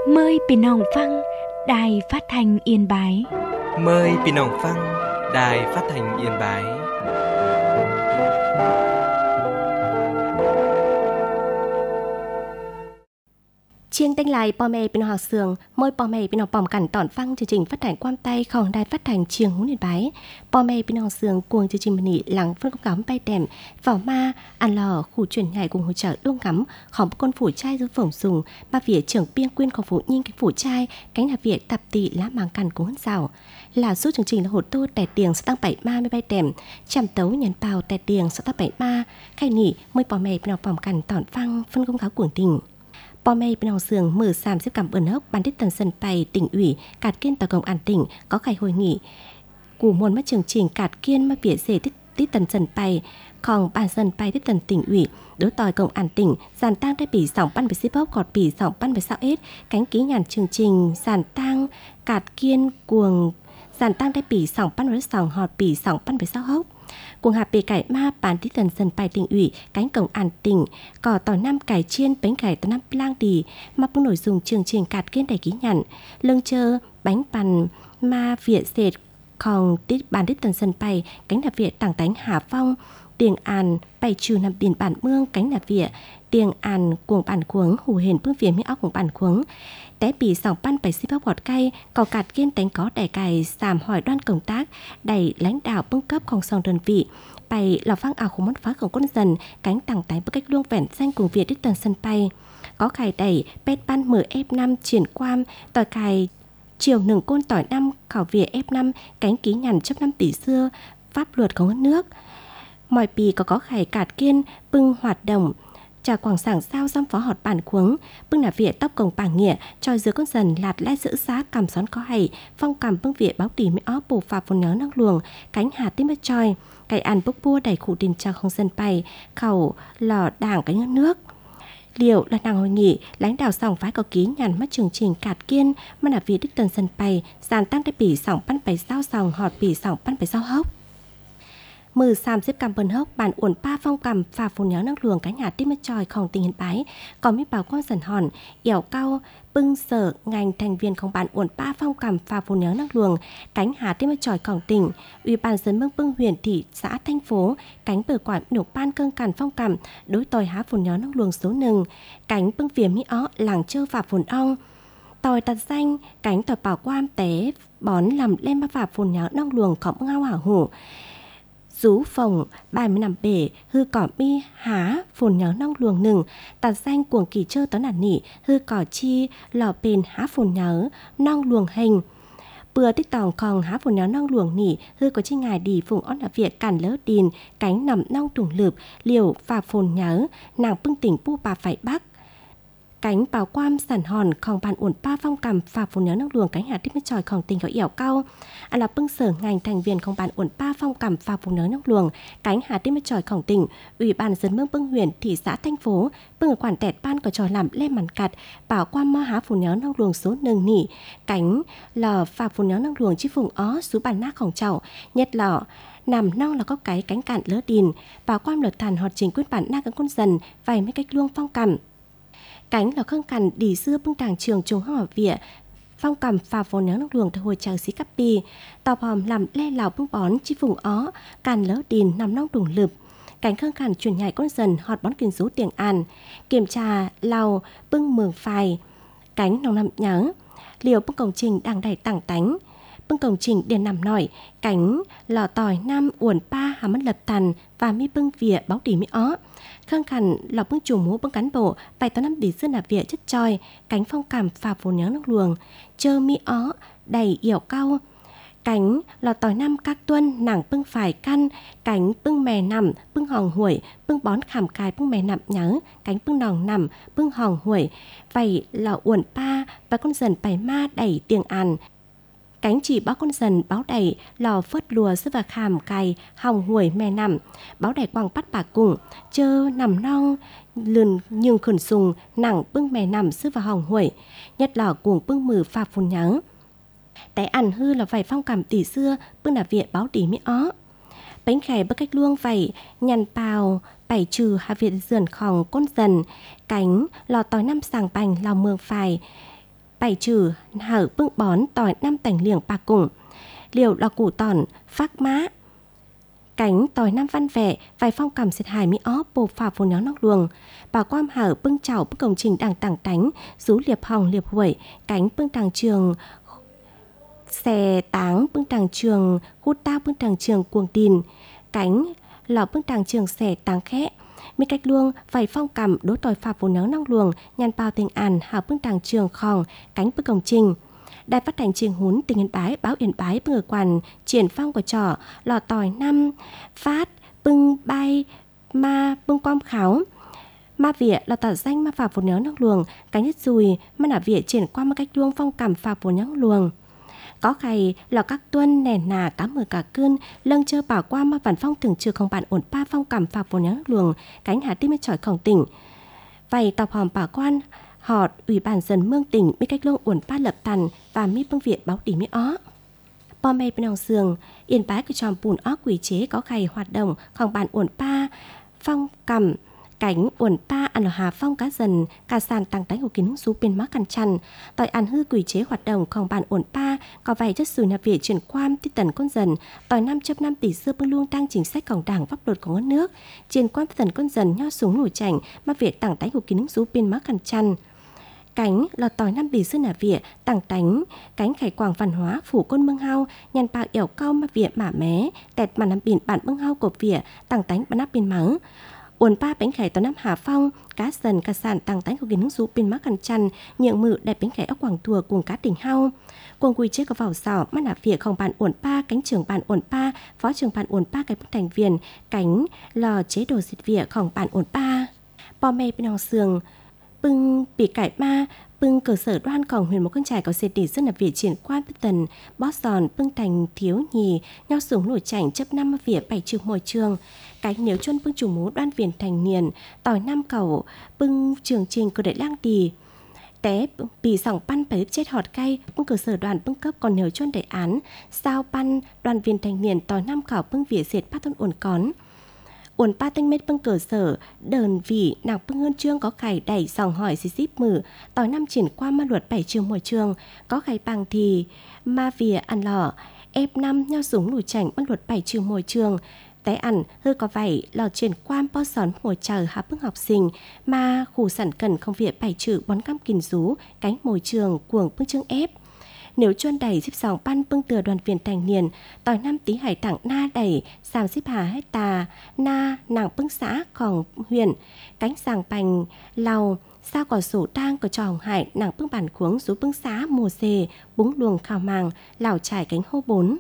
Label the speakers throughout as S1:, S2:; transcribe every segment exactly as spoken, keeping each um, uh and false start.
S1: Mờiพี่น้องฟังđài phát thanh Yên Bái.
S2: Mời พี่น้องฟัง Đài Phát thanh Yên Bái.
S3: Chiêng tên lại bò mẹ bên học sường, môi bò mẹ bên học bỏng cảnh tỏn phăng chương trình phát thanh quan tayของđài phát thanh Chiêng Hún Yên Bái. Bò mẹ bên học sường cuồng chương trình mini lắng phân công cắm bay đèm, vào ma, ăn lò, khu chuyển nhảy cùng hỗ trợ luôn ngắm,ของcon phủ trai dưới phổng dùng, mà phía trưởng biên quyênของphủ nhìn cái phủ trai, cánh là việc tập tị lá màng cằn của hôn rào. Là suốt chương trình là hột tô tè tiền sẽ tăng bảy ma mới bay đèm, chạm tấu nhấn bào tè tiền sẽ tăng bảy ma, khai nỉ môi bò mẹ bên học bỏng cảnh tỏn phăng phân công cáo cuồng tình. Bò mây bên hồng sường mở sàm xếp cảm ơn hốc ban đích tần sân bày tỉnh ủy cạt kiên tòa công an tỉnh có khai hội nghị của môn mắt chương trình cạt kiên mà vỉa rể tít tần sân bày còn ban sân bày tít tần tỉnh ủy đối tòi công an tỉnh giàn tangได้ปีสองพันสิบหก gọtปีสองพันสิบเอ็ดcánh ký nhàn chương trình giàn tang cạt kiên cuồng giàn tangได้ปีสองพันสิบสอง gọtปีสองพันสิบหกcuồng hạp bề cải ma bán tí tần sân bài tỉnh ủy cánh cổng an tỉnh cỏ tỏi năm cải chiên bánh cải tỏi năm lang đi mà bưng nội dung chương trình cạt kiên đầy ký nhận lương chơ bánh bàn ma việt dệt còn tí bán tí tần sân bài cánh đạp việt tảng tánh hà phong tiền an bày trừ nằm biển bản mương cánh đạp việt tiền an cuồng bản cuống hủ hền bưng phía mỹ óc cuồng bản cuống téปีสองพันสิบหก gọt cây có cạt kiên đánh có đẻ cài giảm hỏi đoan công tác đẩy lãnh đạo bưng cấpของsong đơn vị bày lò phang ảoของmất pháของquân dần cánh tàng tái bức cách luông vẹn danh cùng việt đích tần sân bay có cài đẩy pet ban mở ép năm triển quan tỏi cài chiều nừng côn tỏi năm khảo việt ép năm cánh ký nhằn chấp năm tỷ xưa pháp luật của nước mọi pì có có khải cạt kiên bưng hoạt động trà quảng sảng sao giam phó họt bản cuống bưng là viện tóc cổng bảng nghĩa tròi dưới con dần lạt lai giữ xá cầm xón có hay phong cầm bưng viện báo tỉ mỹ ó bù phà phồn nhớ năng luồng cánh hà tím mất tròi cày ăn bốc bua đẩy cụ đình trà không dân bay khẩu lò đảng cái nước liệu là nàng hội nghị lãnh đạo sòng phái có ký nhàn mắt chương trình cạt kiên mà là vì đích tần dân bay giàn tăng đại bỉ sòng pan bảy sao sòng họt bỉ sòng pan bảy sao hốc mừ sàm xếp cầm bần hốc bàn uẩn pa phong cầm phà phồn nhớ năng luồng cánh hà tím mất tròi không tình hiện bái còn biết bảo con dần hòn ẻo cao bưng sở ngành thành viênของbản uẩn pa phong cầm phà phồn nhớ năng luồng cánh hà tím mất tròiของtỉnh ủy ban dân bưng bưng huyện thị xã thành phố cánh bờ quản nục ban cương càn phong cầm đối tòi há phồn nhớ năng luồng số hนึ่งcánh bưng phía mỹ ó làng chơ phà phồn ong tòi tạt danh cánh tòi bảo quan té bón làm lên ba phà phồn nhớ năng luồng có ngao hả hủ rú phòng ba mươi năm bể hư cỏ mi há phồn nhớ nong luồng nừng tạt danh cuồng kỳ chơ tón nản nỉ hư cỏ chi lò bền há phồn nhớ nong luồng hình bừa tích tòng còn há phồn nhớ nong luồng nỉ hư có chi ngài đi phùng ón là việt cản lỡ đìn cánh nằm nong trùng lượp liều phà phồn nhớ nàng bưng tỉnh pu bà phải bắc cánh bảo quam sản hònของbàn uẩn pa phong cầm phà phồn nhớ năng luồng cánh hà tiếp mất tròiของtình có ẻo cao à là bưng sở ngành thành viênของbàn uẩn pa phong cầm phà phồn nhớ năng luồng cánh hà tiếp mất tròiของtỉnh ủy ban dân mương bưng huyện thị xã thành phố bưng ở quản tẹt ban có trò làm lên màn cặt bảo quam ma há phồn nhớ năng luồng số nâng nỉ cánh lò phà phồn nhớ năng luồng chi phùng ó số bàn nátของchậu nhất lò nằm nong là có cái cánh cạn lỡ đìn bảo quam lợt thàn họt trình quyết bản na các con dần vài mấy cách luông phong cầm cánh là khương cằn đi xưa bưng đảng trường trung học viện phong cầm phà phồn nhớ năng luồng thời hồi chào xí cắp bì tàu hòm làm le lào bưng bón chi vùng ó càn lỡ đìn nằm nong đùng lụp cánh khương cằn chuyển nhảy con dần họt bón kiên số tiền an kiểm tra lào bưng mường phài cánh nòng nằm nhớ liều bưng công trình đang đầy tảng tánh bưng công trình để nằm nổi cánh lò tỏi năm uẩn pa hà mất lập tàn và mi bưng vỉa báo đỉ mi ó khương khẩn lò bưng chủ mũ bưng cán bộ vài tao năm đi xưa là vỉa chất tròi cánh phong cảm phà phồn nhớ nước luồng chơ mi ó đầy yểu cao cánh lò tỏi năm các tuân nàng bưng phải căn cánh bưng mè nằm bưng hòn huổi bưng bón khảm cài bưng mè nằm nhớ cánh bưng nòng nằm bưng hòn huổi vậy lò uẩn pa và con dần bày ma đẩy tiền an cánh chỉ báo con dần báo đầy lò phớt lùa sư và khảm cài hòng huổi mè nằm báo đầy quăng bắt bà cùng chơ nằm nong lườn nhường khẩn sùng nặng bưng mè nằm sư và hòng huổi nhất lò cuồng bưng mừ phà phồn nhớ té ăn hư là vài phong cảm tỷ xưa bưng là viện báo tỉ mỹ ó bánh khẻ bất cách luông vậy nhằn bào bảy trừ hạ viện dườn khòng con dần cánh lò tỏi năm sàng bành lò mường phài bảy trừ hở bưng bón tỏi năm tành liềng ba cùng liều là củ tòn phác má cánh tỏi năm văn vẻ vài phong cầm xịt hài mỹ ó bồ phà phù nhó nóc luồng bà quam hở bưng chảo bưng công trình đằng tảng tánh rú liệp hòng liệp huẩy cánh bưng tàng trường xè táng bưng tàng trường hút tao bưng tàng trường cuồng tin cánh lò bưng tàng trường xè táng khẽ mi cách luông vài phong cầm đố tỏi phà phù nhó nóc luồng nhàn bao tình àn hào bưng tàng trường khòng cánh bưng công trình Đài phát thanh Chiêng Hún tỉnh Yên Bái báo Yên Bái bưng ở quản triển phong của trò lò tỏi năm phát bưng bay ma bưng quam kháo ma vỉa là tỏ danh ma phà phù nhớ nóc luồng cái nhất dùi ma nả vỉa triển qua một cách luông phong cảm phà phù nhớ luồng có khay là các tuân nền nà cá mười cả cơn lâng chơ bảo qua ma bản phong thường trừ không bạn ổn pa phong cảm phà phù nhớ luồng cánh hà tim mê trỏi khổng tỉnh vậy tập hòm bảo quan họ ủy ban dân mương tỉnh mi cách luông uẩn pa lập tàn và mi bưng viện báo đi mi ó po mây bên lòng sườn Yên Bái cái tròn bùn ó quỷ chế có khay hoạt động không bàn uẩn pa phong cầm cánh uẩn pa ăn hà phong cá dần cá sàn tăng tánh của kính sú bên má căn chăn tại ăn hư quỷ chế hoạt động không bàn uẩn pa có vài chất sùi nạp viện chuyển quan tí tần con dần tỏi năm trăm năm tỷ xưa bưng luôn tăng chính sách còng đảng pháp luật của ngân nước triển quan tần con dần nho súng nổi chảnh mà viện tăng tánh của kính sú bên má căn chăn cánh lò tỏi năm bì sư nà vỉa tàng tánh cánh khải quảng văn hóa phủ côn mương hao nhàn bạo ẻo cao mà vỉa mả mé tẹt mà nằm biển bản mương hao cột vỉa tàng tánh bản nắp bên mắng uốn ba bánh khải tỏi năm hà phong cá dần cá sàn tàng tánh của kiến nước rú bên má căn chăn nhượng mự đẹp bánh khải ốc quảng thùa cùng cá tỉnh hao cuồng quỳ chế có vào sỏ mắt nà vỉa không bàn uốn ba cánh trưởng bàn uốn ba phó trưởng bàn uốn ba cái bức thành viên cánh lò chế đồ xịt vỉa không bàn uốn ba po mê bên hòn sườn bưng bị cải ma bưng cơ sở đoan còng huyền một con trải có xịt đỉ rất là việt triển quan bất tần bót giòn bưng thành thiếu nhì nhau súng nổi chảnh chấp năm vỉa bảy trường môi trường cái nếu chuân bưng chủ mố đoan viền thành niên tỏi năm cầu bưng trường trình cơ đại lang đì té bị sòng pan bảy chết họt cay bưng cơ sở đoàn bưng cấp còn nếu chuân đại án sao pan đoàn viền thành niên tỏi năm cầu bưng vỉa dệt bát tôn uốn cón uốn pa tinh mết bưng cơ sở đờn vị nàng bưng hơn trương có khải đẩy dòng hỏi xí xíp mử tỏi năm triển qua ma luật bảy trường môi trường có khải bằng thì ma vỉa ăn lò ép năm nhau súng nổi chảnh ma luật bảy trường môi trường té ăn hư có vậy lò triển quan po són mồi chờ hạ bưng học sinh mà khu sản cần không việc bảy chữ bón cam kìn rú cánh môi trường cuồng bưng chương ép nếu chuân đẩy xếp sòng pan bưng từa đoàn viên thành niên tỏi năm tí hải tặng na đẩy sàm xếp hà hết tà na nàng bưng xã còn huyền cánh sàng bành lau sao có sổ tang có trò hải nàng bưng bản cuống rú bưng xã mùa xề búng luồng khào màng lào trải cánh hô bốn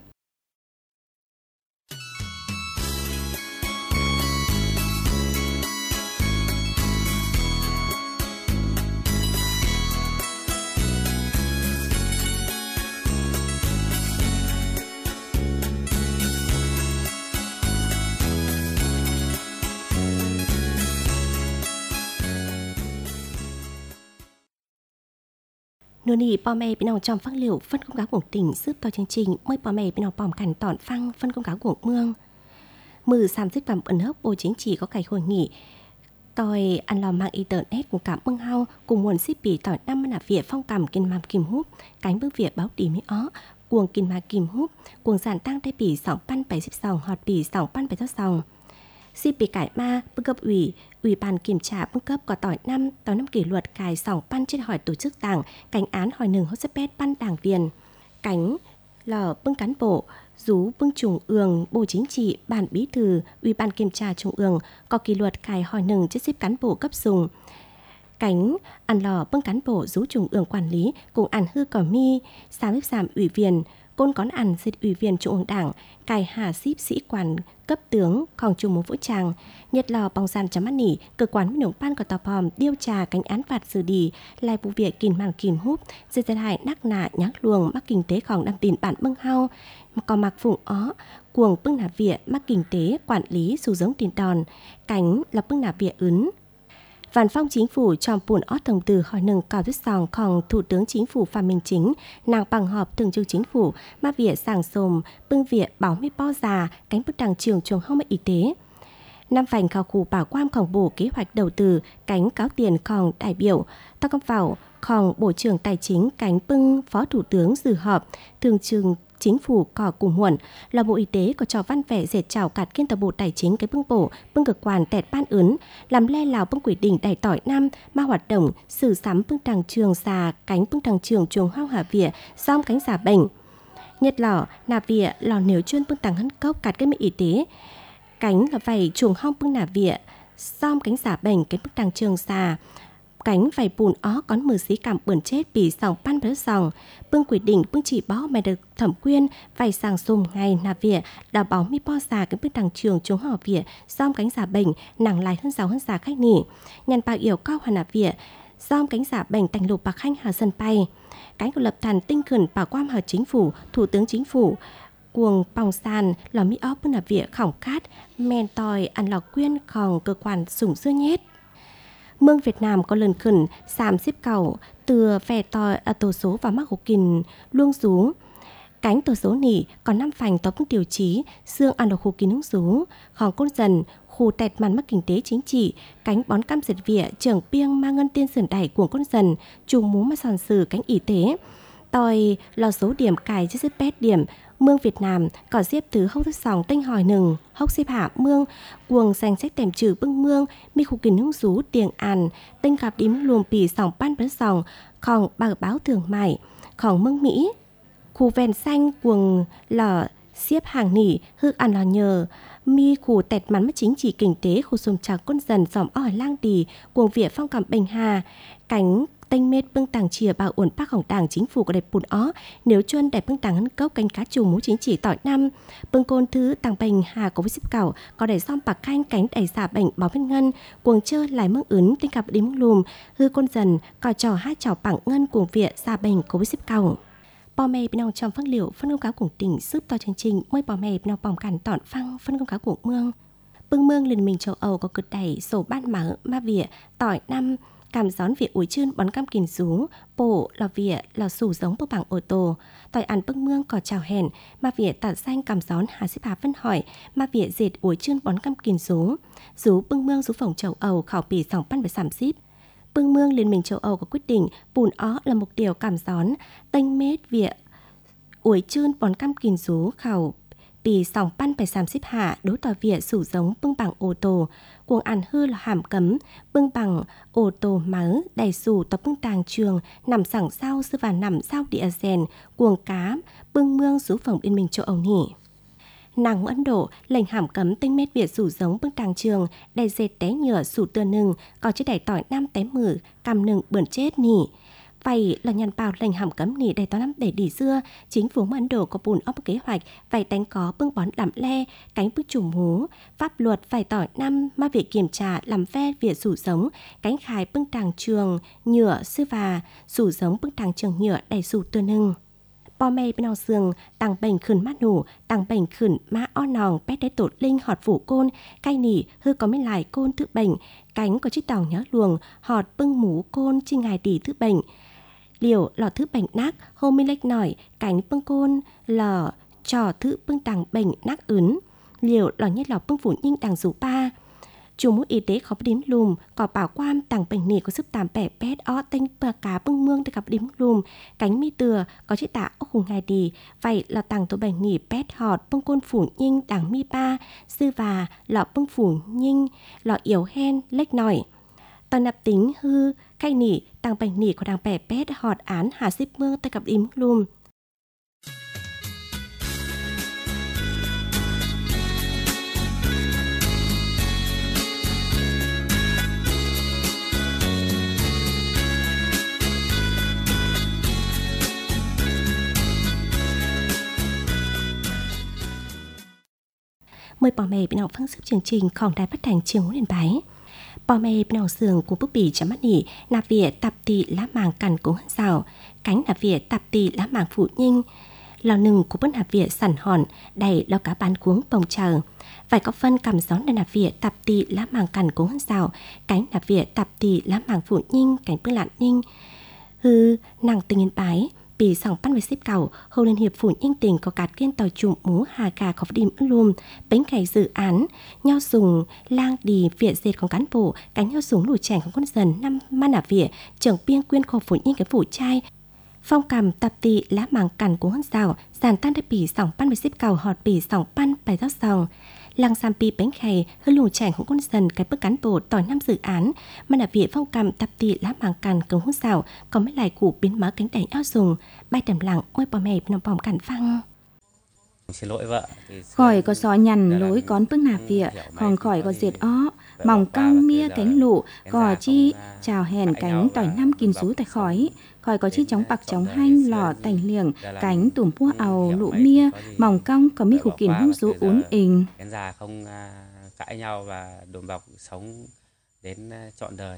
S3: nô nì po mê bên nào trong phăng liệu phân công cáo của tỉnh giúp to chương trình mới po mê bên nào bòm cảnh tọn phăng phân công cáo của mương mừ sàm dứt vằm ẩn hấp bộ chính trị có cái hội nghị tỏi ăn lò mạng internet của cả mương hao cùng nguồn ship bì tỏi năm là việt phong cầm kinh màm kim húp cánh bước việt báo đi mỹ ó cuồng kinh mà kim húp cuồng giản tăng tay bì sòng pan bảy xếp sòng hot bì sòng pan bảy sáu sòng ship bì cải ma bức cấp ủy Ủy ban kiểm tra bưng cấp có tỏi năm tỏi năm kỷ luật cài sòng pan trên hỏi tổ chức đảng cánh án hỏi nừng hốt pet pan đảng viên cánh lò bưng cán bộ rú bưng trung ương bộ chính trị ban bí thư Ủy ban kiểm tra trung ương có kỷ luật cài hỏi nừng chất xếp cán bộ cấp dùng cánh ăn lò bưng cán bộ rú trung ương quản lý cùng ăn hư cỏ mi sao xếp giảm ủy viên côn cón ăn dịch ủy viên trung ương đảng cài hà ship sĩ quan cấp tướng còn trung mũ vũ trang nhật lò bong gian chấm mắt nỉ cơ quan minh ban của tòa hòm điều tra cánh án phạt xử đi lại vụ việc kìm màn kìm húp dây dây hại nắc nạ nhắc luồng mắc kinh tếของđam tiền bản bưng hao có mặc phụng ó cuồng bưng nạp vỉa mắc kinh tế quản lý xù giống tiền đòn cánh là bưng nạp vỉa ứng Văn phòng chính phủ trong buồn ót thông từ hỏi nâng cao thuyết sòngของThủ tướng Chính phủ Phạm Minh Chính nàng bằng họp thường trực chính phủ mà việc sàng sồm bưng việc bảo mấy bao già cánh bức đảng trường trường hông y tế Năm phành khảo khu bảo quan khổng bộ kế hoạch đầu tư cánh cáo tiền khòng đại biểu tao công vào khòng bộ trưởng tài chính cánh bưng phó thủ tướng dự họp thường trực chính phủ cỏ cùng huẩn là bộ y tế có cho văn vẻ dệt chào cạt kiên tờ bộ tài chính cái bưng bổ bưng cực quản tẹt ban ứng làm le lào bưng quy định đại tỏi năm ma hoạt động xử sắm bưng đằng trường xà cánh bưng đằng trường chuồng hoang hà vỉa xong cánh xà bệnh nhất lò nà vỉa lò nếu chuyên bưng đằng hân cốc cạt cái mỹ y tế cánh là vảy chuồng hong bưng nà vỉa xong cánh xà bệnh cánh bưng đằng trường xà cánh vài bùn ó có mười xí cảm bẩn chết bị sòng pan bớt sòng bưng quy định bưng chỉ bó mày được thẩm quyên vài sàng dùng ngày nà vỉa đào báo mi po xà cái bưng đằng trường chống họ vỉa xong cánh giả bệnh nặng lại hơn giáo hơn giả khách nỉ nhàn bạc yểu cao hoàn nà vỉa xong cánh giả bệnh thành lục bạc khanh hà sân bay cánh của lập thần tinh khẩn bảo quan hà chính phủ thủ tướng chính phủ cuồng bòng sàn lò mi óp bưng nà vỉa khỏng cát men tòi ăn lò quyên khòng cơ quan sủng dưa nhét Mương Việt Nam có lần khẩn xàm xếp cầu từ vẻ tòi ở tổ số và mắc hộp kìn luông rú. Cánh tổ số nỉ còn năm phành tóm điều trí xương ăn được khu kín hứng rú. Khòng côn dần khu tẹt màn mắc kinh tế chính trị cánh bón cam diệt vỉa trưởng piêng mang ngân tiên sườn đẩy của côn dần trùng mú mà sòn sử cánh y tế. Tòi lò số điểm cài chứ xếp bét điểm Mương Việt Nam có xếp thứ hốc thức sòng tinh hỏi nừng hốc xếp hạ mương cuồng danh sách tèm trừ bưng mương mi khu kín hung rú tiền àn tinh gặp đím luồng pì sòng ban bớt sòng khòng bạc báo thường mải khòng mương Mỹ khu ven xanh cuồng lò xếp hàng nỉ hư ăn lò nhờ mi khu tẹt mắn mất chính trị kinh tế khu xùm trà quân dần dòm ỏi lang đì cuồng vỉa phong cảm bình hà cánh tênh mết bưng tàng chìa bảo ổn bác hỏng đảng chính phủ có đẹp bùn ó nếu chuân đẹp bưng tàng hân cốc canh cá trù mũ chính trị tỏi năm bưng côn thứ tàng bình hà có với xếp cảo có để xong bạc khanh cánh đẩy xả bệnh báo bên ngân cuồng chơi lại mương ứng tinh cặp đếm lùm hư con dần có trò hai trò bảng ngân cuồng viện xả bệnh có với xếp cảo bò mè bên trong phân liệu phân công cáo của tỉnh giúp to chương trình mới bò mè bên bỏng cản tọn phăng phân công cáo của mương bưng mương liên minh châu Âu có cực đẩy sổ ban mở ma vỉa tỏi năm cảm gión việc ủi chươn bón cam kìn rú bộ lò vỉa lò sủ giống bộ bảng ô tô tỏi ăn bưng mương có chào hèn ma vỉa tạt xanh cảm gión hà xếp hà phân hỏi ma vỉa dệt ủi chươn bón cam kìn rú rú bưng mương rú phòng châu Âu khảo bì sòng pan với sảm xíp bưng mương liên minh châu Âu có quyết định bùn ó là một điều cảm gión tênh mết vỉa ủi chươn bón cam kìn rú khảo bì sòng pan phải sàm xếp hạ đối tỏi vỉa sủ giống bưng bằng ô tô cuồng ăn hư là hàm cấm bưng bằng ô tô máu đầy sủ tập bưng tàng trường nằm sẳng sau sư và nằm sau địa rèn cuồng cá bưng mương rú phòng liên minh châu Âu nỉ nàng Ấn Độ lệnh hàm cấm tinh mét vỉa sủ giống bưng tàng trường đầy dệt té nhựa sủ tưa nừng có chứ đẩy tỏi năm té mử cằm nừng bẩn chết nỉ vậy là nhàn bảo lệnh hàm cấm nỉ đầy to năm để đỉ xưa chính phủ Ấn Độ có bùn óc kế hoạch vậy đánh có bưng bón làm le cánh bức trùm hú pháp luật phải tỏi năm mà việc kiểm tra làm ve việc sủ giống cánh khai bưng tàng trường nhựa sư và sủ giống bưng tàng trường nhựa đầy sủ tưa nưng bò mê bên nào giường tăng bệnh khẩn mát nủ tăng bệnh khẩn má o nòng pét đế tột linh họt phủ côn cay nỉ hư có mấy lại côn tự bệnh cánh có chiếc tàu nhớ luồng họt bưng mũ côn chi ngài đỉ tự bệnh liều lò thứ bệnh nát hôm minh lệch nổi cánh bưng côn lò trò thứ bưng tàng bệnh nát ứng liều lò nhất lò bưng phủ nhinh đàng rủ ba chủ mũi y tế khó đếm lùm có bảo quan tàng bệnh nỉ có sức tàm bẻ pét ó tinh bờ cá bưng mương để gặp đếm lùm cánh mi từa có chiếc tạ ốc hùng ngài đi vậy là tàng tổ bệnh nỉ pét họt bưng côn phủ nhinh đàng mi ba sư và lọ bưng phủ nhinh lọ yếu hen lệch nổi toàn nạp tính hư khai nỉ tăng bệnh nỉ có đang bẻ pét họt án hà xếp mương tay gặp đếm lùm mời bò mè bên nào phân sức chương trìnhของđài phát thanh Trường Hữu Điện Bái bò mè bên nào giường của bức bì chấm mắt nỉ nạp vỉa tạp tì lá màng cằn của hân rào cánh nạp vỉa tạp tì lá màng phụ nhinh lò nừng của bức nạp vỉa sẵn hòn đầy lò cá bán cuống bồng chờ phải có phân cầm gión để nạp vỉa tạp tì lá màng cằn của hân rào cánh nạp vỉa tạp tì lá màng phụ nhinh cánh bức lạn nhinh hư nàng tình yên bái ปีสองพันสิบเก้าโฮliên hiệp phụ nhân tỉnh có cát kiên tàu chụm mũ hà cà có điểm lùm bánh cày dự án nhau sùng lang đi viện dệtของcán bộ cánh nhau sùng lùi chènของquân dân năm man à viện trưởng biên quyên khổ phụ nhân cái phụ trai phong cầm tập tị lá màng cằn của hân rào giàn tan đãปีสองพันสิบเก้าหอดปีสองพันแปดสองlàng Sam Pi bánh khay hơi lùi chènของquân dân cái bức cán bộ tỏi năm dự án man à viện phong cầm tập tị lá màng cằn của hân rào có mấy lại cụ biến mở cánh đẩy áo sùng bay đầm lặng ôi bò mẹ nằm bòm cản phăng
S4: xin lỗi vợ
S5: khỏi có sò nhằn lối con bức nạp vỉa còn khỏi có diệt ó mỏng cong mía cánh lụ gò chi chào hèn cánh tỏi năm kín sú tại khói khỏi có chi chóng bạc chóng hanh lò tành liềng cánh tủm pua àu lụ mía mỏng cong có mi khủ kín hung sú uốn ình
S4: em già không cãi nhau và đùm bọc sống đến trọn đời.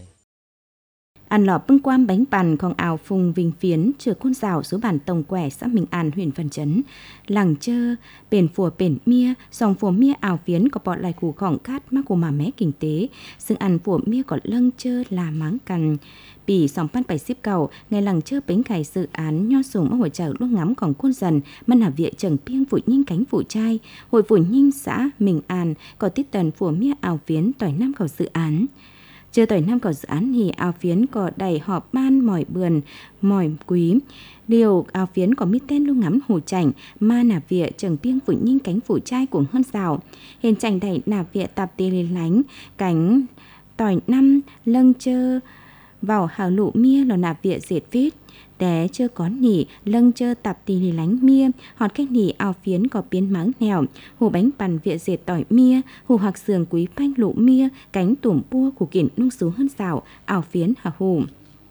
S5: Ăn lọ bưng quam bánh bàn còn ảo phùng vinh phiến chừa côn rào số bản tổng quẻ xã Minh An huyện Văn Chấn làng chơ bền phùa bền mía dòng phùa mía ảo phiến có bọt lại củ khỏng cát mắc của mà mé kinh tế xương ăn phùa mía có lâng chơ là máng cằnปีสองพันแปดสิบเก้าngày làng chơ bánh cày dự án nho sùng ở hội chợ lúc ngắm còn côn dần man hà viện trần piêng phụ nhinh cánh phụ trai hội phụ nhinh xã Minh An có tít tần phùa mía ảo phiến tỏi năm cầu dự án. Chưa tới năm cầu dự án thì áo phiến có đầy họp ban mỏi bườn, mỏi quý. Điều áo phiến có mít tên luôn ngắm hồ chảnh, ma nạp vịa trần piêng phụ nhinh cánh phụ trai của hơn rào. Hình chảnh đầy nạp vịa tạp tì lì lánh, cánh tỏi năm lâng chơ vào hào lụ mía là nạp vịa dệt vít. Để chưa có nỉ lâng chơ tạp tì lì lánh mía, họt cách nỉ áo phiến có biến máng nèo, hù bánh bàn vịa dệt tỏi mía, hù hoặc sườn quý phanh lụ mía, cánh tủm pua của kiện nung xuống hơn rào, áo phiến hà hù.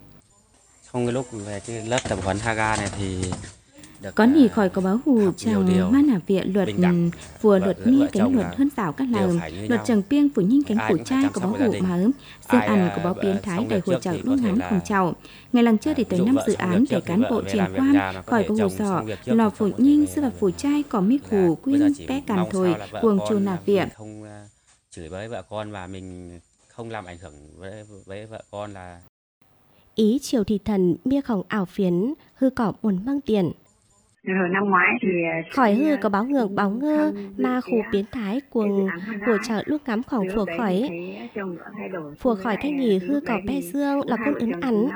S4: Trong cái lúc về cái lớp tập huấn Haga này thì
S5: có nỉ khỏi có báo hù chẳng man à viện luật vừa luật mía cánh luật hơn rào các làng luật trần piêng phụ nhinh cánh phụ trai có báo hù mà xương ăn có báo biến thái đầy hội chợ luôn ngắn cùng chào ngày làng chưa thì tới năm dự án để cán bộ triển quan khỏi có hù sọ lò phụ nhinh sư và phụ trai có mi khủ quyên bé càn thôi cuồng chùa nạp viện
S4: không chửi với vợ con và mình không làm ảnh hưởng với với vợ con là
S3: ý chiều thì thần mía khổng ảo phiến hư cỏ muốn mang tiền.
S6: Hồi năm ngoái thì
S3: khỏi hư có báo ngược báo ngơ ma khu biến thái cuồng của chợ lúc ngắm khổng phùa khỏi phùa khỏi thanh nghỉ hư cỏ pe dương là con ứng ăn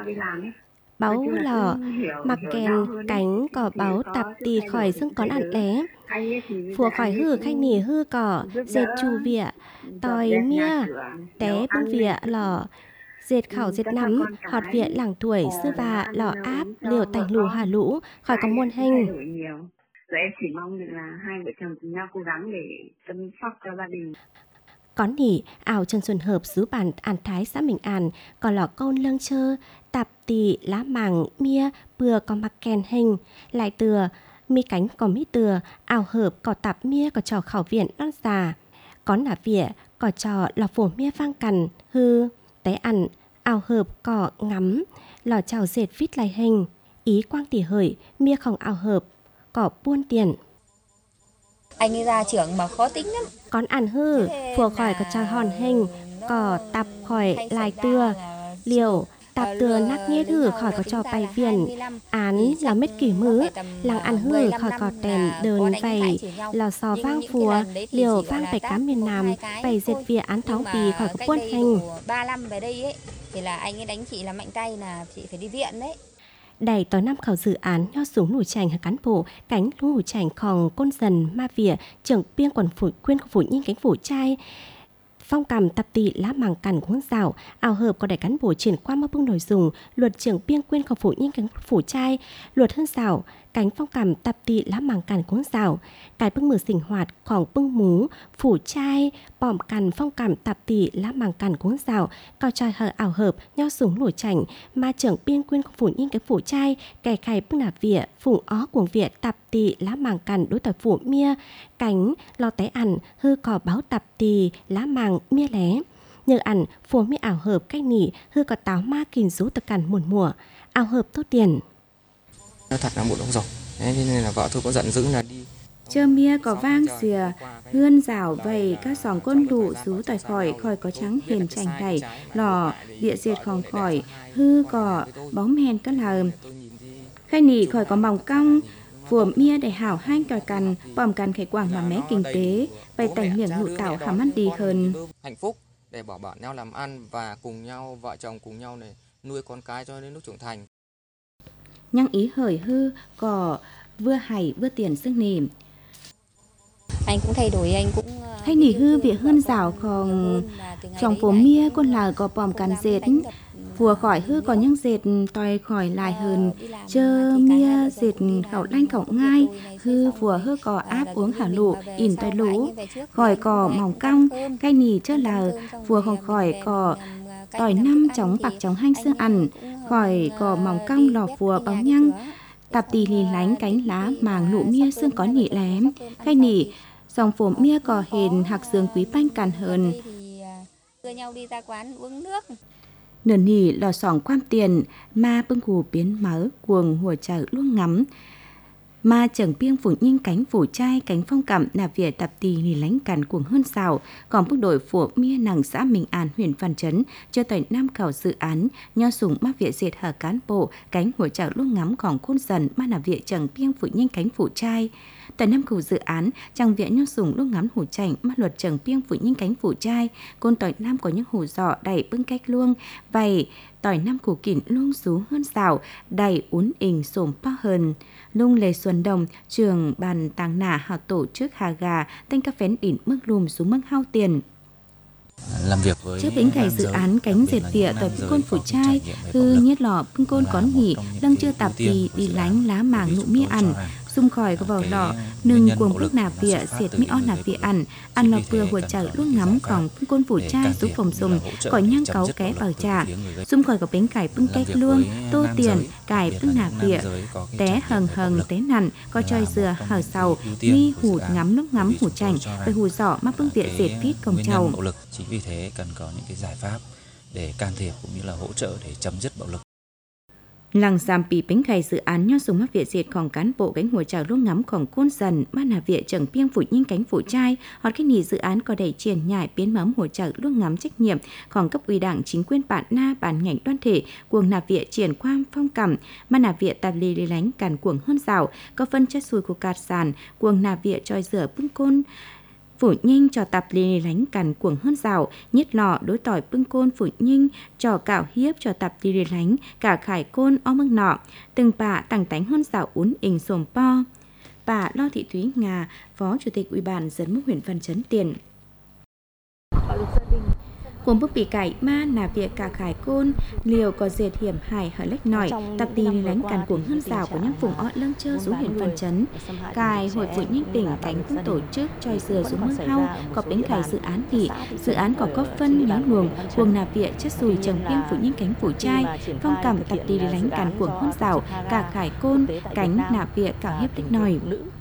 S3: báo lò mặc kèn cánh cỏ báo tập tì khỏi dương con ăn lé phùa khỏi hư khanh nghỉ hư cỏ dệt chù vỉa tòi mía té bưng vỉa lò dệt khảo dệt nắm họt viện làng tuổi sư và lò áp liều tành lù hà lũ khỏi có muôn hình.
S6: Rồi em chỉ mong được là hai vợ chồng cùng nhau cố gắng để chăm sóc cho gia đình.
S3: Có nỉ ảo Trần Xuân Hợp xứ bản An Thái xã Minh An còn lò câu lâng chơ tạp tì lá màng mía bừa có mặc kèn hình lại từa mi cánh có mi từa ảo hợp có tạp mía có trò khảo viện non già có nả vỉa có trò lò phổ mía vang cằn hư té ăn ảo hợp cỏ ngắm lò chào dệt vít lại hình ý quang tỉ hởi mía không ảo hợp cỏ buôn tiền
S7: anh ấy ra trưởng mà khó tính lắm
S3: con ăn hư phùa khỏi có trào hòn hình cỏ tập khỏi lại tưa liều tập tưa nắc nhét hư khỏi có cho bay viền án là mết kỷ mứ làng ăn hư khỏi có tèm đơn vầy lò xò vang phùa liều vang bạch cám miền Nam bày dệt vỉa án thóng bì khỏi có buôn hình
S7: ba năm về đây ấy thì là anh ấy đánh chị là mạnh tay là chị phải đi viện đấy.
S3: Đẩy tới năm khảo dự án nho súng nổi chành cán bộ cánh nổi chành khòng côn dần ma vỉa trưởng biên quần phủ quyên của phủ nhinh cánh phủ trai phong cầm tập tị lá màng cằn của hương rào ảo hợp có đại cán bộ triển qua mơ bưng nội dùng luật trưởng biên quyên của phủ nhinh cánh phủ trai luật hương rào cánh phong cầm tập tị lá màng cằn của hương rào cái bưng mờ sinh hoạt khoảng bưng mú phủ trai bòm cằn phong cầm tập tị lá màng cằn của hương rào cao trai hờ ảo hợp nho súng nổi chành ma trưởng biên quyên của phủ nhinh cánh phủ trai kẻ khai bưng nạp vỉa phùng ó cuồng vỉa tập tị lá màng cằn đối tỏi phủ mía cánh lo té ăn hư cỏ báo tập tì lá màng mía lé nhờ ăn phùa mía ảo hợp cách nỉ hư có táo ma kìm rú tập cằn muôn mùa ảo hợp tốt tiền
S8: thật là một ông rồi thế nên là vợ tôi có giận dữ là đi
S5: chơ mía có vang xìa hươn rào vầy các sòng côn đủ rú tỏi khỏi khỏi có trắng hiền chành đẩy lò địa diệt khòng khỏi hư cỏ bóng hèn các lờ khai nỉ khỏi có mỏng cong phùa mía để hảo hanh còi cằn bòm cằn khải quảng mà mé kinh tế bày tảnh miệng lụ tạo hàm ăn đi hơn.
S8: Hạnh phúc để bỏ bạn nhau làm ăn và cùng nhau vợ chồng cùng nhau này nuôi con cái cho đến lúc trưởng thành.
S5: Nhăng ý hởi hư cỏ vừa hay vừa tiền sức nìm.
S7: Anh cũng thay đổi, anh cũng
S5: hay nỉ hư việc hơn rào còn trong phố mía con là có bòm cằn dệt phùa khỏi hư có những dệt tòi khỏi lại hơn chơ mía dệt khẩu lanh khẩu ngay hư phùa hư có áp uống hả lụ in tòi lũ khỏi cỏ mỏng cong cái nỉ chơ là phùa không khỏi cỏ tòi năm chóng bạc chóng hanh xương ăn khỏi cỏ mỏng cong lò phùa bóng nhăng tạp tì lì lánh cánh lá màng lụ mía xương có nỉ lém cái nỉ dòng phổ mía cỏ hền hạc xương quý banh càn hơn
S7: nhau đi ra quán uống nước.
S5: Nửa nỉ lò sòng quan tiền ma bưng cù biến máu cuồng hùa chợ luôn ngắm ma chẳng biêng phủ nhanh cánh phủ trai cánh phong cẩm nà việt tập tì nỉ lánh càn cuồng hơn xào còn bước đội phủ mía nằng xã Minh An huyện Văn Chấn cho tỏi năm khảo dự án nho sùng ma việt diệt hở cán bộ cánh hùa chợ luôn ngắm còn khôn dần ma nà việt chẳng biêng phủ nhanh cánh phủ trai tại năm khẩu dự án trang viện nho sùng lúc ngắm hủ chảnh mắt luật trần piêng phủ những cánh phủ trai côn tỏi nam có những hủ giọ đầy bưng cách luông vầy tỏi nam củ kỉn luông rú hơn xào đầy uốn ình xồm po hơn lung lề xuân đồng trường bàn tàng nả họ tổ chức hà gà tên các phén đỉnh mức lùm xuống mức hao tiền
S9: làm việc với
S5: trước bến cày dự án cánh dệt vịa tỏi bưng côn phủ trai hư nhiết lọ bưng côn có nghỉ lăng chưa tạp tì đi lánh lá màng nụ mía ăn xung khỏi có vào lọ nừng cuồng bước nạp vịa xiết mi on nạp vịa ăn ăn lò bừa hùa chợ luôn ngắm còn bưng côn phủ trai giúp phòng dùng cỏi nhang cáu ké bảo trà xung khỏi có bánh cải bưng cách luông tô tiền cải bưng nạp vịa té hầng hầng té nằn có chơi dừa hở sầu mi hụt ngắm nước ngắm hủ chảnh với hủ giỏ mắc bưng vịa dệt phít công trầu.
S9: Chính vì thế cần có những cái giải pháp để can thiệp cũng như là hỗ trợ để chấm dứt bạo lực.
S5: Làng giảm pì bánh cày dự án nho sùng mắc viện diệtของcán bộ cánh hùa chào luôn ngắmของcôn dần ban hà viện chẳng piêng phủ nhanh cánh phủ trai hoặc cái nỉ dự án có đẩy triển nhải biến mấm hùa chào luôn ngắm trách nhiệmของcấp ủy đảng chính quyền bản na bản ngành đoàn thể cuồng nạp viện triển quang phong cẩm ban nạp viện tạp lì lì lánh cản cuồng hơn rào có phân chất xùi của cạt sàn cuồng nạp viện tròi rửa bưng côn phủ nhanh cho tập lì lánh cằn cuồng hơn rào nhất lọ đối tỏi bưng côn phủ nhanh cho cạo hiếp cho tập lì lánh cả khải côn o mưng nọ từng bà tàng tánh hơn rào uốn ình xồm po bà Lo Thị Thúy Nga phó chủ tịch ủy ban dân mức huyện Văn Chấn tiền cùng bức bị cải ma là việc cả khải côn liều có dệt hiểm hài hở lách nỏi tập tì lánh càn cuồng hơn rào của những vùng ót lâng chơ xuống huyện Văn Chấn cài hội phụ nhanh tỉnh cánh cũng tổ chức tròi dừa xuống mương hau có bánh cải dự án thị dự án có cấp phân nhóm luồng cuồng nạp viện chất sùi trồng piêng phụ nhanh cánh phủ trai phong cảm tập tì lánh càn cuồng hơn rào cả khải côn cánh nạp viện cả hiếp lách nỏi.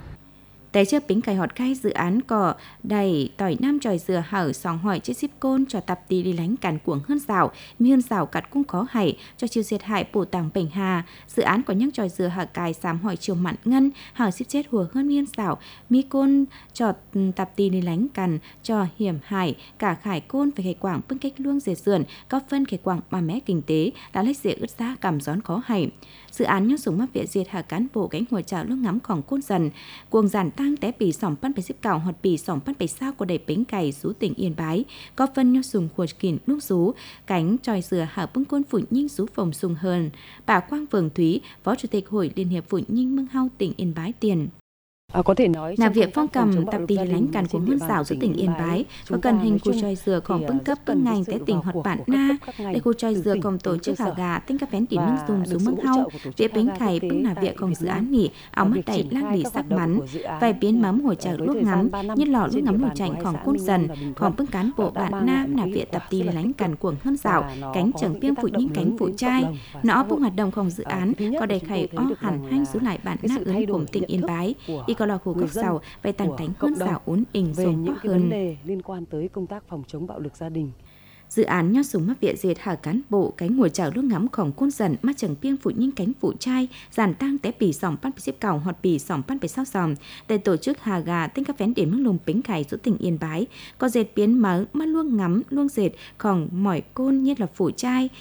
S5: Té trước bính cải họt khai dự án cỏ đầy tỏi nam tròi dừa hở sòng hỏi chiếc ship côn cho tập tì đi lánh cản cuồng hơn rào mi hơn rào cắt cũng có hảy cho chiêu diệt hại bổ tàng bình hà dự án có những tròi dừa hở cài sám hỏi chiều mặn ngân hở ship chết hùa hơn mi hơn rào mi côn cho tập tì đi lánh cản cho hiểm hại cả khải côn phải khải quảng bưng cách luông dệt sườn có phân khải quảng mà mé kinh tế đã lấy dễ ướt ra cảm gión có hảy dự án nhốt súng mắc viện diệt hạ cán bộ cánh hùa chảo lúc ngắmของcôn dần cuồng giản tăng té bì sỏng pan phải xếp cào hoặc bì sỏng pan phải sao của đầy bánh cày rú tỉnh Yên Bái có phân nhốt súng hùa kìn lúc rú cánh tròi dừa hạ bưng côn phủ nhinh rú phòng sùng hơn bà Quang Phường Thúy phó chủ tịch hội liên hiệp phủ nhinh mưng hau tỉnh Yên Bái tiền.
S10: À, có thể nói
S5: là việc phong cầm tập tì lánh càn của hôn xảo giữa tỉnh Yên Bái và cần hình của tròi dừa còn bưng cấp bưng ngành tới tỉnh hoạt bản na để khu tròi dừa còn tổ chức hà gà tinh các vén điểm nâng dùng xuống mưng hau việc bánh cày bưng là việc còn dự án nghỉ áo mắt đẩy lang lì sắc bắn vài biến mắm hồi chợ lúc ngắm nhất lọ lúc ngắm hồi chảnh còn côn dần còn bưng cán bộ bản nam là việc tập tì lánh càn cuồng hơn xảo cánh chẳng piêng phụ những cánh phụ trai nó bưng hoạt động còn dự án có đầy khải o hẳn hanh giữ lại bản na ứng cùng tỉnh Yên Bái có là khu cấp sau về tàng tánh hơn xảo uốn ình
S10: về
S5: sống
S10: những
S5: hơn.
S10: cái vấn đề liên quan tới công tác phòng chống bạo lực gia đình.
S5: Dự án nhót súng mắc viện diệt hở cán bộ cánh ngồi chảo lúc ngắmของcôn dần mắt chẳng piêng phụ những cánh phụ trai giản tăng té bì sòng pan bị xếp cào hoặc bì sòng pan bị sao sòng để tổ chức hà gà tinh các vén điểm mức lùng bính cày giữa tỉnh Yên Bái có dệt biến mở mắt luông ngắm luông dệtของmỏi côn nhất là phụ trai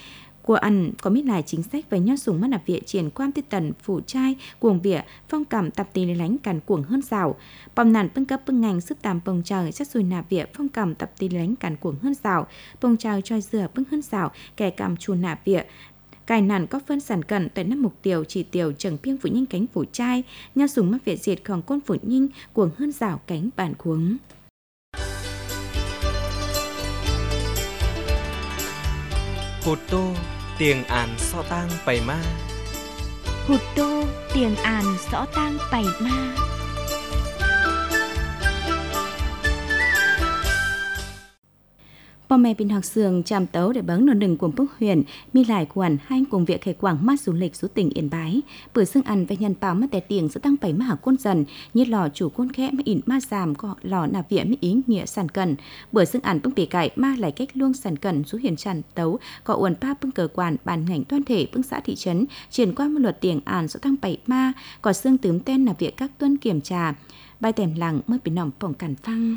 S5: của ăn có biết lại chính sách về nhau sùng mắt nạp viện triển quan tiết tần phủ trai cuồng vỉa phong cảm tập tì lánh cản cuồng hơn rào bom nàn bưng cấp bưng ngành sức tàm bông trời chất xùi nạp viện phong cảm tập tì lánh cản cuồng hơn rào bông trời choi dừa bưng hơn rào kẻ cảm chù nạp viện cài nản có phân sản cận tại năm mục tiêu chỉ tiêu chẳng piêng phủ nhanh cánh phủ trai nhau sùng mắt viện diệt còn côn phủ nhanh cuồng hơn rào cánh bản cuống.
S2: Hụt tô tiền àn so tang bày ma.
S1: Hụt tô tiền àn rõ tang bày ma.
S5: Bò mẹ bình học sường chạm tấu để bấn nón đừng của Phúc Huyền, mi lại quản hai cùng việc khởi quảng mát du lịch số tỉnh Yên Bái. Bữa xương ăn về nhân báo mất tè tiền sẽ tăng bảy má hảo côn dần, như lò chủ côn khẽ mà ỉn ma giảm có lò nạp viện mới ý nghĩa sản cần. Bữa xương ăn bưng bể cải ma lại cách luông sản cần số hiền tràn tấu, có uẩn pa bưng cờ quản bàn ngành toàn thể bưng xã thị trấn, triển qua một luật tiền àn sẽ tăng bảy ma, có xương tướng tên nạp viện các tuân kiểm trà. Bài tèm lặng mới bị nòng phỏng cản phăng.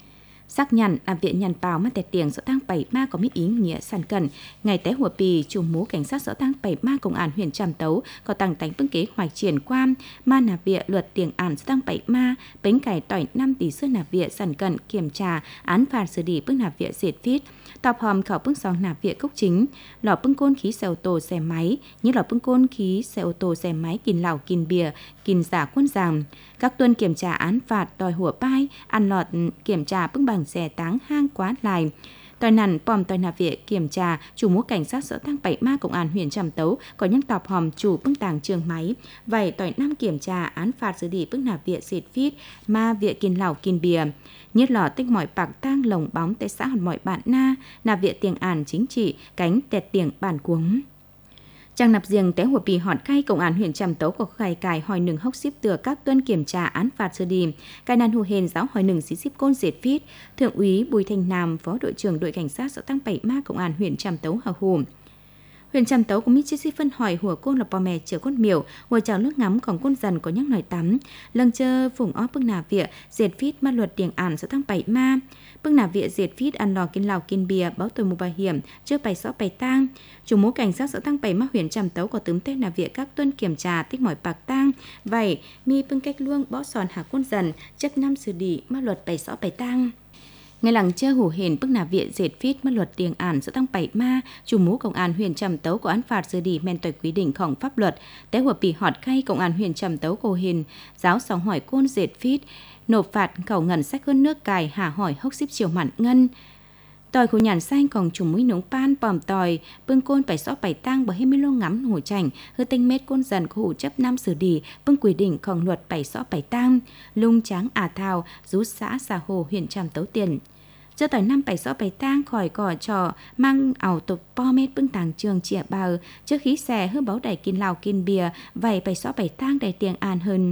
S5: Xác nhận làm viện nhận báo mà tẹt tiền rõ tăng bảy ma có mỹ ý nghĩa sản cần. Ngày té hùa pì, chủ mũ cảnh sát rõ tăng bảy ma công an huyện Tràm Tấu có tăng tánh bưng kế hoạch triển quan ma nạp viện luật tiền ản rõ tăng bảy ma bánh cải tỏi năm tỷ sư nạp viện sản cần kiểm tra án phạt xử lý bưng nạp viện diệt phít. Tọp hòm khảo bưng song nạp viện cốc chính, lò bưng côn khí xe ô tô xe máy, như lò bưng côn khí xe ô tô xe máy kìn lào kìn bìa, kìn giả quân giảm. Các tuân kiểm tra án phạt đòi hùa pai, ăn lọt kiểm tra bưng bằng xe táng hang quá lại. Tòi nằn pòm tòi nạp viện kiểm tra chủ múa cảnh sát sở tăng bảy ma công an huyện Tràm Tấu có những tọp hòm chủ bưng tàng trường máy. Vậy tòi năm kiểm tra án phạt xử lý bưng nạp viện diệt phít ma viện kìn lào kìn bìa. Nhất lò tích mọi bạc tang lồng bóng tại xã hòn mọi bạn na, nạp viện tiền ản chính trị, cánh tẹt tiền bản cuống. Trang nạp riêng té hùa bì họt cay công an huyện Tràm Tấu có khai cài hỏi nừng hốc xíp tựa các tuân kiểm tra án phạt xử lý. Cài nàn hù hền giáo hỏi nừng xí xíp côn diệt phít, thượng úy Bùi Thanh Nam, phó đội trưởng đội cảnh sát xã tăng bảy ma công an huyện Tràm Tấu hào hù. Huyện Tràm Tấu cũng biết chia sẻ phân hỏi hùa côn là bò mè chở côn miểu, ngồi chào nước ngắm còn côn dần có nhắc nổi tắm. Lần chơ phủng óp bưng nà viện, diệt phít ma luật tiền ản sẽ tăng bảy ma. Bưng nà viện diệt phít ăn lò kiên lào kiên bìa, báo tồi mù bảo hiểm, chưa bày xó bày tang. Chủ mũ cảnh sát sẽ tăng bảy ma huyện Tràm Tấu có tướng tên nà viện các tuân kiểm tra tích mỏi bạc tang. Vậy, mi bưng cách luông bó sòn hạ côn dần, chất năm xử lý ma luật bày xó bày tang. Ngày lặng chơi hủ hền bức nạp viện diệt phít mất luật tiền ản sẽ tăng bảy ma, chủ mũ công an huyện Tràm Tấu có án phạt xử lý men tội quy địnhของpháp luật, té hùa bì họt khay công an huyện Tràm Tấu cổ hình, giáo sóng hỏi côn diệt phít, nộp phạt khẩu ngân sách hơn nước cài hạ hỏi hốc xíp chiều mặn ngân. Tòi của nhàn xanh còn chủ mũi nướng pan bòm tòi, bưng côn bảy xó bảy tang bởi hai mươi lô ngắm hổ chảnh, hư tinh mét côn dần có hủ chấp năm xử lý, bưng quy địnhของluật bảy xó bảy tang, lung tráng ả thào, rú xã xà hồ huyện Tràm Tấu tiền. Cho tới năm bảy xó bảy tang khỏi cỏ trò mang ảo tục po mét bưng tàng trường chĩa bào, trước khí xe hư báo đẩy kiên lào kiên bìa, vậy bảy xó bảy tang đầy tiền an hơn.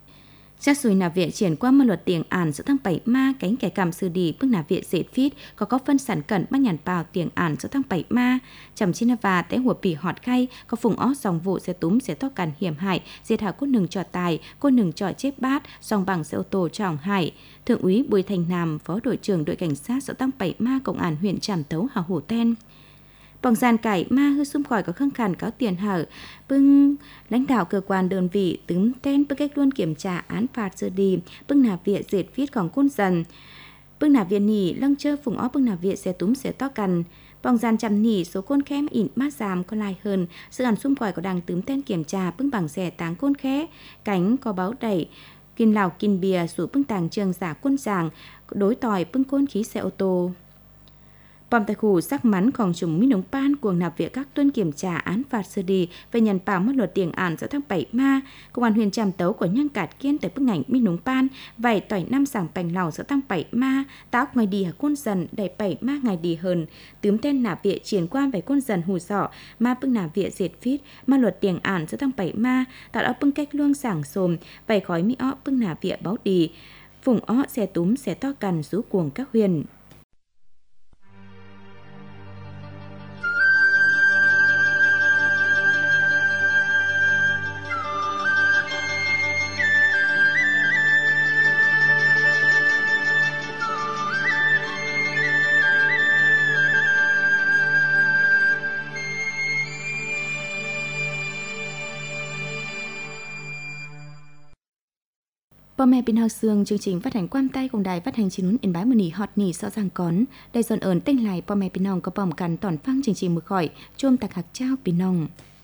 S5: Chắc xùi nạp viện triển qua một luật tiền ản giữa tháng bảy ma cánh kẻ cầm sư đi bức nạp viện dệt phít có có phân sản cận bắt nhàn bào tiền ản giữa tháng bảy ma chầm chi và té hùa bỉ họt khay có phùng ó dòng vụ xe túm xe to cằn hiểm hại diệt hạ cốt nừng trò tài cốt nừng trò chép bát dòng bằng xe ô tô trọng hại. Thượng úy Bùi Thành Nam, phó đội trưởng đội cảnh sát giữa tháng bảy ma công an huyện Tràm Tấu hào hổ ten. Bằng gian cải ma hư xung khỏi có khăng khàn cáo tiền hở bưng lãnh đạo cơ quan đơn vị tướng tên bưng cách luôn kiểm tra án phạt xử lý bưng nạp viện dệt viết còn côn dần bưng nạp viện nỉ lăng chơ phùng ó bưng nạp viện xe túm xe to cằn bằng gian chăm nỉ số côn khé ỉn mát giảm còn lại hơn sự ẩn xung khỏi có đang tướng tên kiểm tra bưng bằng xe táng côn khé cánh có báo đẩy kinh lào kinh bìa số bưng tàng trường giả quân giảng đối tòi bưng côn khí xe ô tô. Bòm tại khu sắc mắn còn chúng mỹ nông pan cuồng nạp viện các tuân kiểm tra án phạt xử lý về nhận bảo mất luật tiền ản giữa tháng bảy ma công an huyện Tràm Tấu của nhân cạt kiên tới bức ảnh mỹ nông pan vậy tỏi năm sảng bành lào giữa tháng bảy ma táo ngày đi hà côn dần đầy bảy ma ngày đi hơn tướm tên nạp viện triển quan về côn dần hù sọ ma bưng nạp viện diệt phít ma luật tiền ản giữa tháng bảy ma tạo đã bưng cách luông sảng xồm vậy khói mỹ ó bưng nạp viện báo đi phùng ó xe túm xe to cằn rú cuồng các huyền. พ่อแม่พี่น้องเสืองchương trình phát hành quam tay ของđài phát hành chín núi Yên Báiมื้อนี้ฮอดนี่เซาะจังก่อนได้ส่วนเอิ้นเต้งไหลพ่อแม่พี่น้องก็พร้อมกันตอนฟังchương trìnhมื้อข่อยโจมตะคักเจ้าพี่น้อง